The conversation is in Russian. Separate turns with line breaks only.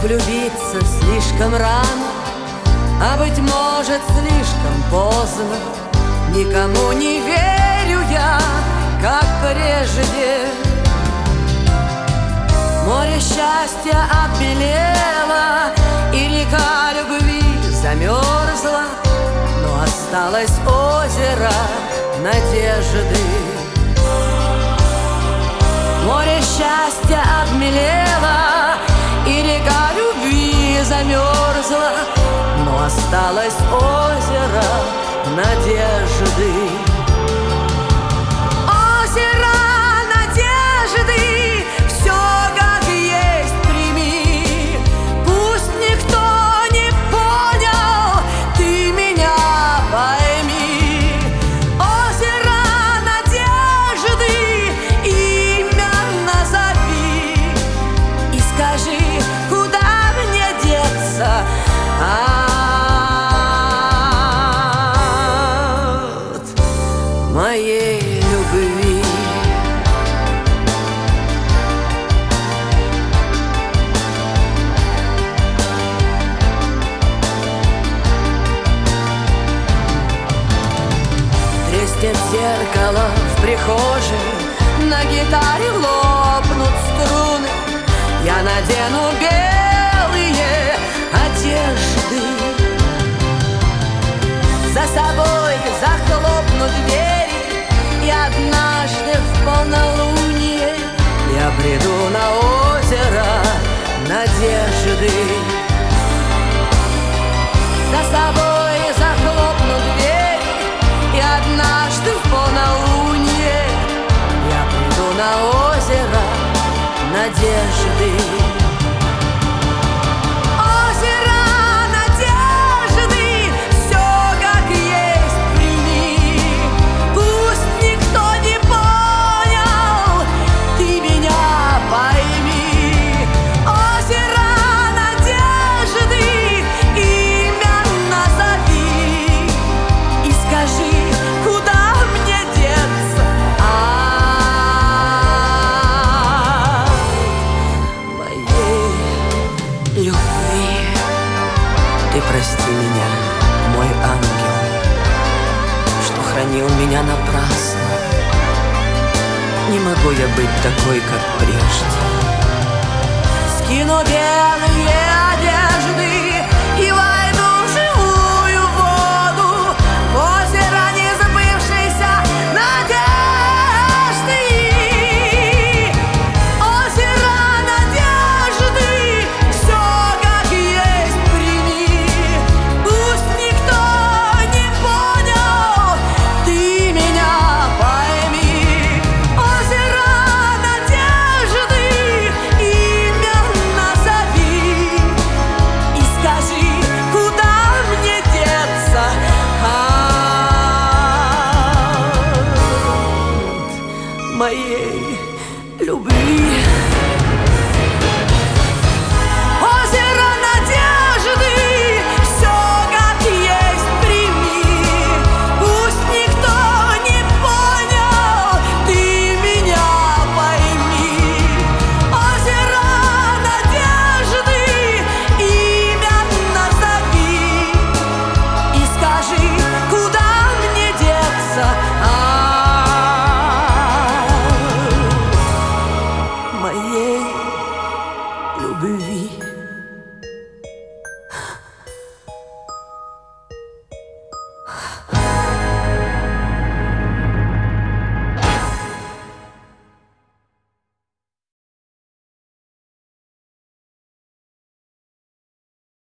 влюбиться слишком рано, а быть может слишком поздно. Никому не верю я, как прежде. Море счастья обмелело, и река любви замерзла, но осталось озеро надежды. Море счастья обмелело, и река любви замерзла, но осталось озеро надежды. Озеро надежды, все как есть прими. Пусть никто не понял, ты меня пойми. Озеро надежды, имя назови и скажи, куда мне деться от моей любви. Треснет зеркало в прихожей, на гитаре лопнут струны. Я надену белые одежды, за собой захлопну двери, и однажды в полнолуние я приду на озеро надежды. За собой захлопну двери, и однажды в полнолуние я приду на озеро надежды. Ты прости меня, мой ангел, что хранил меня напрасно. Не могу я быть такой, как прежде. Скину белые